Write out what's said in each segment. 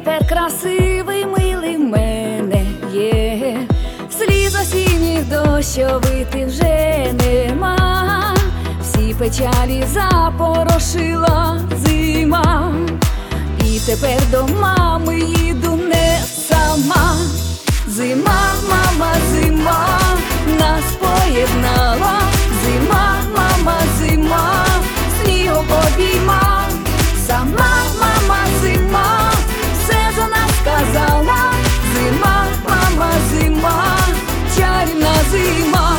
тепер красивий, милий в мене є. Сліз осінніх дощовитих вже нема, всі печалі запорошила зима. І тепер до мами їду не сама. Зима, мама, зима нас поєднала. Зима, мама, зима снігом обійма. Сама мама зима все за нас сказала. Зима, мама, зима, чарівна зима.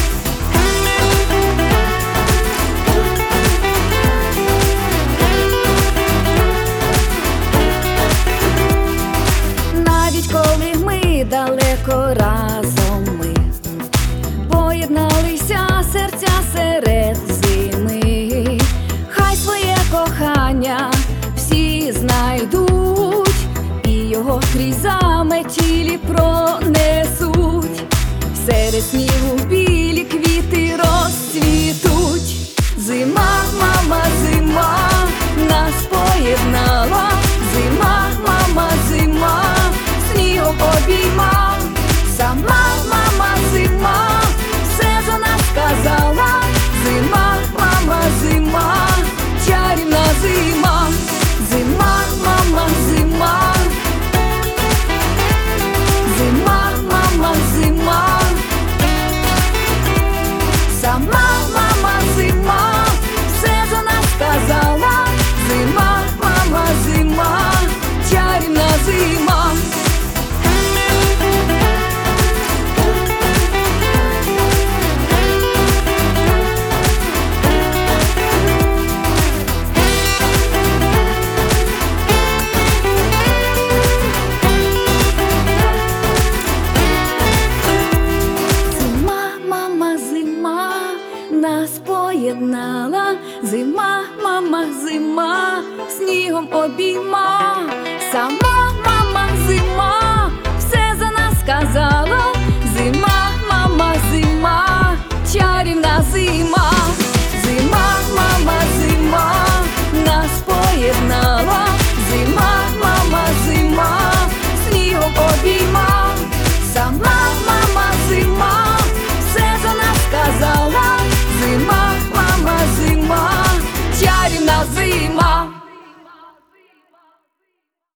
Навіть коли ми далеко разом ми поєдналися серця серед зими. Хай своє кохання всі знайдуть і його крізь заметілі пронесуть. Серед снігу білі квіти розцвітуть. Зима, мама, зима нас поєднала. Зима, мама, зима снігом обійма. Сама мама зима все за нас сказала. Зима, мама, зима, чарівна зима. Зима, мама, зима. Зима, мама, зима. Сама мама зима все за нас сказала. Зима, мама, зима, чарівна зима. Нас поєднала. Зима, мама, зима снігом обійма. Сама мама зима все за нас сказала.